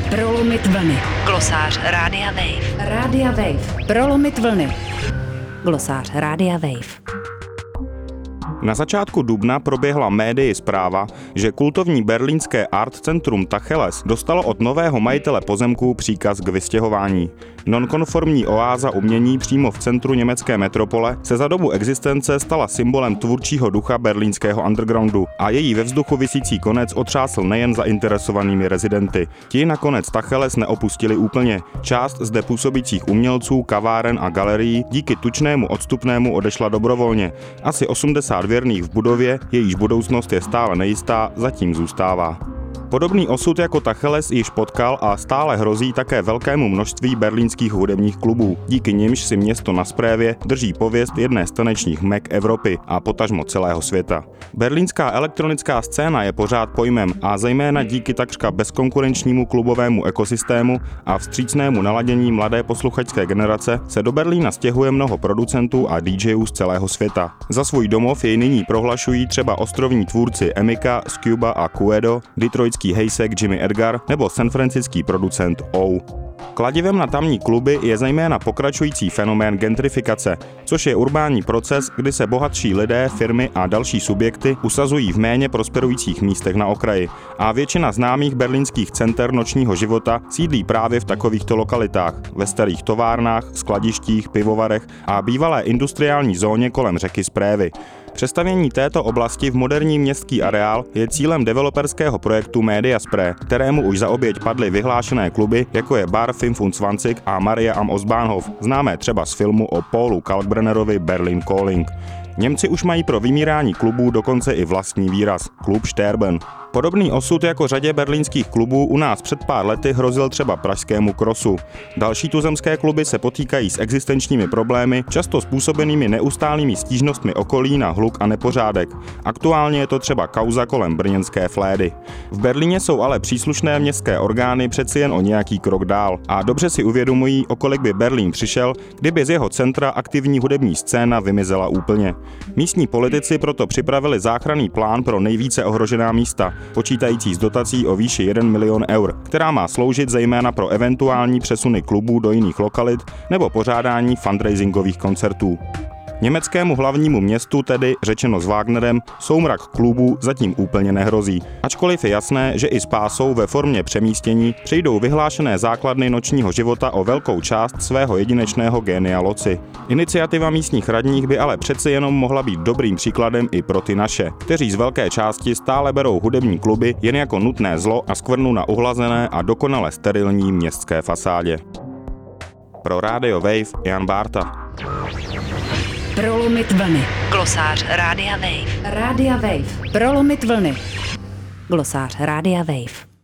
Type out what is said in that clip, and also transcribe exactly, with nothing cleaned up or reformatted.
Prolomit vlny. Glosář Rádia Wave. Rádia Wave. Prolomit vlny. Glosář Rádia Wave. Na začátku dubna proběhla médii zpráva, že kultovní berlínské art centrum Tacheles dostalo od nového majitele pozemků příkaz k vystěhování. Nonkonformní oáza umění přímo v centru německé metropole se za dobu existence stala symbolem tvůrčího ducha berlínského undergroundu a její ve vzduchu visící konec otřásl nejen zainteresovanými rezidenty. Ti nakonec Tacheles neopustili úplně. Část zde působících umělců, kaváren a galerií díky tučnému odstupnému odešla dobrovolně. Asi osmdesát věrných v budově, jejíž budoucnost je stále nejistá, zatím zůstává. Podobný osud jako Tacheles již potkal a stále hrozí také velkému množství berlínských hudebních klubů, díky nimž si město na Sprévě drží pověst jedné z tanečních mek Evropy a potažmo celého světa. Berlínská elektronická scéna je pořád pojmem a zejména díky takřka bezkonkurenčnímu klubovému ekosystému a vstřícnému naladění mladé posluchačské generace se do Berlína stěhuje mnoho producentů a DJů z celého světa. Za svůj domov jej nyní prohlašují třeba ostrovní tvůrci Emika, Scuba a Quedo, Detroit hejsek Jimmy Edgar nebo sanfranciský producent O. Kladivem na tamní kluby je zejména pokračující fenomén gentrifikace, což je urbánní proces, kdy se bohatší lidé, firmy a další subjekty usazují v méně prosperujících místech na okraji a většina známých berlínských center nočního života sídlí právě v takovýchto lokalitách, ve starých továrnách, skladištích, pivovarech a bývalé industriální zóně kolem řeky Sprévy. Přestavění této oblasti v moderní městský areál je cílem developerského projektu Media Spree, kterému už za oběť padly vyhlášené kluby, jako je Bar fifty a Maria am Ostbahnhof, známé třeba z filmu o Paulu Kalkbrennerovi Berlin Calling. Němci už mají pro vymírání klubů dokonce i vlastní výraz – klub Sterben. Podobný osud jako řadě berlínských klubů u nás před pár lety hrozil třeba pražskému Crossu. Další tuzemské kluby se potýkají s existenčními problémy, často způsobenými neustálými stížnostmi okolí na hluk a nepořádek. Aktuálně je to třeba kauza kolem brněnské Flédy. V Berlíně jsou ale příslušné městské orgány přeci jen o nějaký krok dál a dobře si uvědomují, o kolik by Berlín přišel, kdyby z jeho centra aktivní hudební scéna vymizela úplně. Místní politici proto připravili záchranný plán pro nejvíce ohrožená místa, počítající s dotací o výši jeden milion eur, která má sloužit zejména pro eventuální přesuny klubů do jiných lokalit nebo pořádání fundraisingových koncertů. Německému hlavnímu městu tedy, řečeno s Wagnerem, soumrak klubů zatím úplně nehrozí. Ačkoliv je jasné, že i s pásou ve formě přemístění přijdou vyhlášené základny nočního života o velkou část svého jedinečného génia loci. Iniciativa místních radních by ale přeci jenom mohla být dobrým příkladem i pro ty naše, kteří z velké části stále berou hudební kluby jen jako nutné zlo a skvrnu na uhlazené a dokonale sterilní městské fasádě. Pro Radio Wave Jan Bárta. Prolomit vlny. Glosář Rádia Wave. Rádia Wave. Prolomit vlny. Glosář Rádia Wave.